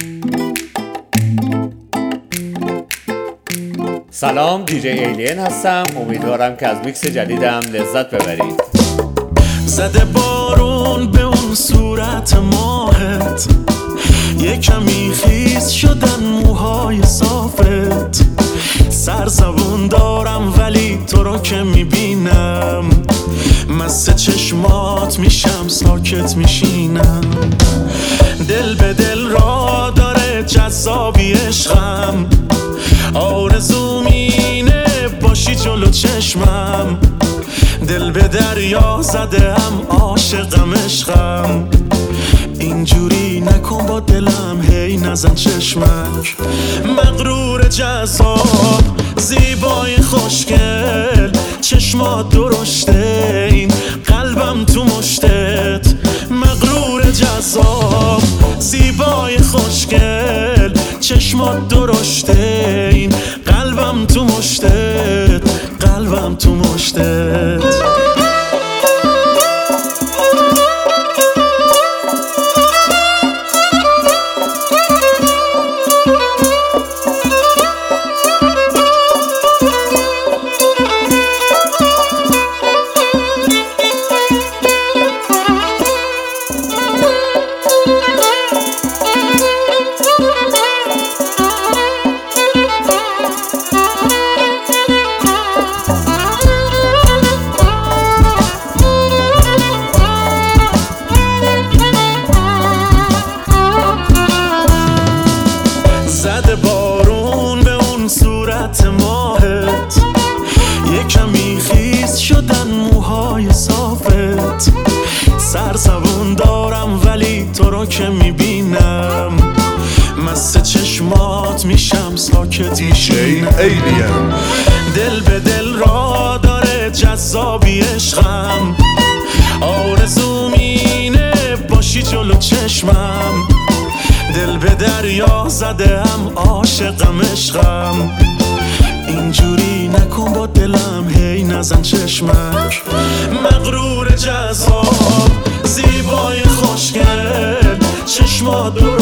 سلام، دیجی ایلین هستم. امیدوارم که از میکس جدیدم لذت ببرید. زده بارون به اون صورت ماهت، یه کمی خیس شدن موهای صافت. سرزبون دارم ولی تو رو که میبینم، مست چشمات میشم ساکت میشینم. دل به دل را داره جذابی عشقم، آرزوم اینه باشی جلو چشمم. دل به دریا زده هم عاشقم عشقم، اینجوری نکن با دلم هی نزن چشمک. مغرور جذاب زیبای خوشگل، چشمات درشته این قلبم تو مشتت. مغرور جذاب زیبای خوشگل، چشمات درشته این قلبم تو مشتت، قلبم تو مشتت. زده بارون به اون صورت ماهت، یه کمی خیس شدن موهای صافت. سرزبون دارم ولی تو رو که میبینم، مست چشمات میشم ساکت میشینم. دل به دل را داره جذابی عشقم، آرزوم اینه باشی جلو چشمم. دل به دریا زده هم عاشقم عشقم، اینجوری نکن با دلم هی نزن چشمک. مغرور جذاب زیبای خوشگل، چشمات